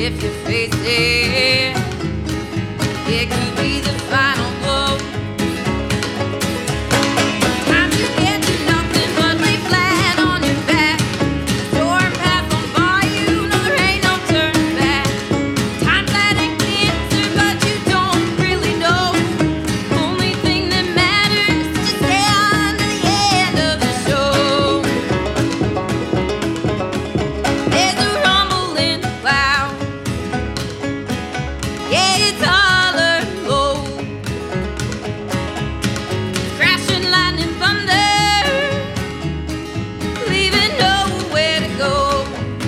if you face it. It could be the final blow. Time you get to nothing but lay flat on your back. Storm pass on by you, no there ain't no turning back. Time's that it cancer, but you don't really know. Only thing that matters is to stay on to the end of the show. There's a rumble in the cloud. Yeah, it's holler low. Crashing lightning thunder, leaving nowhere to go.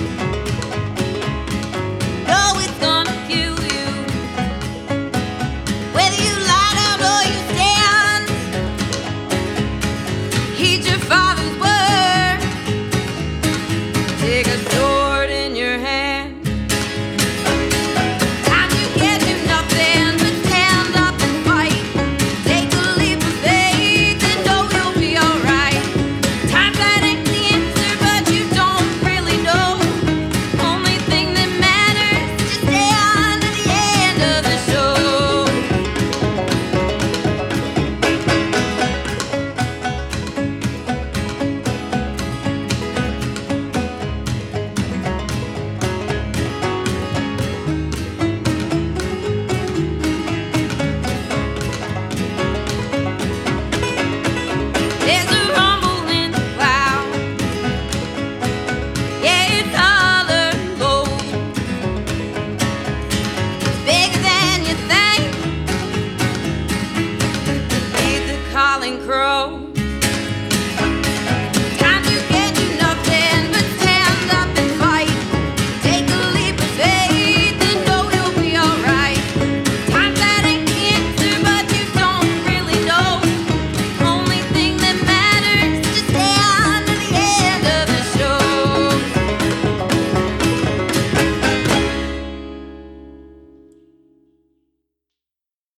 No, it's gonna kill you, whether you lie down or you stand. Heed your father's word. Take a sword in your hand. Time you get to nothing but stand up and fight. Take a leap of faith and know you'll be alright. Time's that ain't the answer, but you don't really know. Only thing that matters is to stay on to the end of the show. There's a rumble in the cloud. Yeah, it's holler low. It's bigger than you think. Heed the calling crow.